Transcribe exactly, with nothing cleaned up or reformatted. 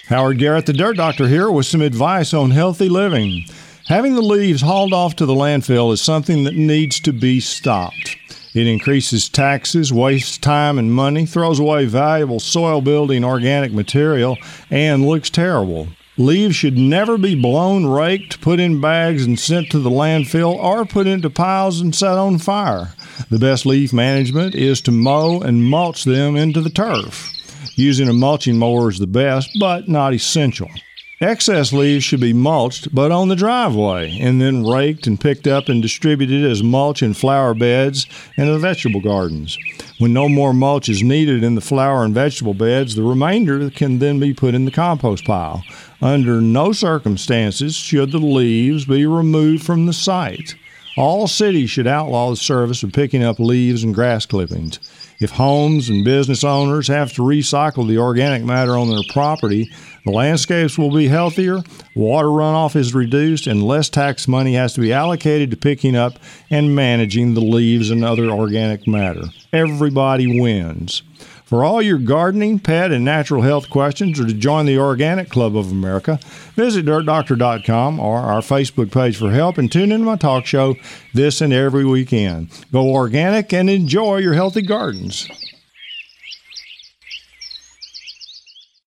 Howard Garrett, the Dirt Doctor, here with some advice on healthy living. Having the leaves hauled off to the landfill is something that needs to be stopped. It increases taxes, wastes time and money, throws away valuable soil-building organic material, and looks terrible. Leaves should never be blown, raked, put in bags, and sent to the landfill, or put into piles and set on fire. The best leaf management is to mow and mulch them into the turf. Using a mulching mower is the best, but not essential. Excess leaves should be mulched, but on the driveway, and then raked and picked up and distributed as mulch in flower beds and the vegetable gardens. When no more mulch is needed in the flower and vegetable beds, the remainder can then be put in the compost pile. Under no circumstances should the leaves be removed from the site. All cities should outlaw the service of picking up leaves and grass clippings. If homes and business owners have to recycle the organic matter on their property, the landscapes will be healthier, water runoff is reduced, and less tax money has to be allocated to picking up and managing the leaves and other organic matter. Everybody wins. For all your gardening, pet, and natural health questions, or to join the Organic Club of America, visit dirt doctor dot com or our Facebook page for help, and tune into my talk show this and every weekend. Go organic and enjoy your healthy gardens.